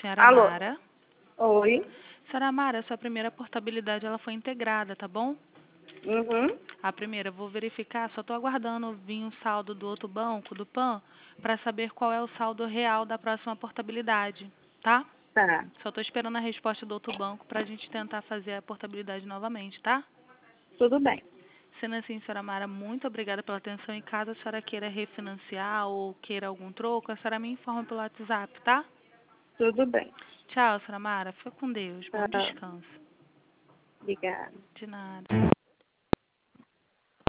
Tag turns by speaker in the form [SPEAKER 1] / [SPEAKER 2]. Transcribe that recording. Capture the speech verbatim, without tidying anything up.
[SPEAKER 1] Senhora
[SPEAKER 2] Alô?
[SPEAKER 1] Mara.
[SPEAKER 2] Oi.
[SPEAKER 1] Senhora Mara, sua primeira portabilidade ela foi integrada, tá bom?
[SPEAKER 2] Uhum.
[SPEAKER 1] A primeira, vou verificar, só estou aguardando vir um saldo do outro banco, do P A N, para saber qual é o saldo real da próxima portabilidade, tá?
[SPEAKER 2] Tá.
[SPEAKER 1] Só estou esperando a resposta do outro banco para a gente tentar fazer a portabilidade novamente, tá?
[SPEAKER 2] Tudo bem.
[SPEAKER 1] Sendo assim, senhora Mara, muito obrigada pela atenção. E caso a senhora queira refinanciar ou queira algum troco, a senhora me informa pelo WhatsApp, tá?
[SPEAKER 2] Tudo bem.
[SPEAKER 1] Tchau, senhora Mara. Fica com Deus. Bom
[SPEAKER 2] Tá.
[SPEAKER 1] descanso.
[SPEAKER 2] Obrigada.
[SPEAKER 1] De nada.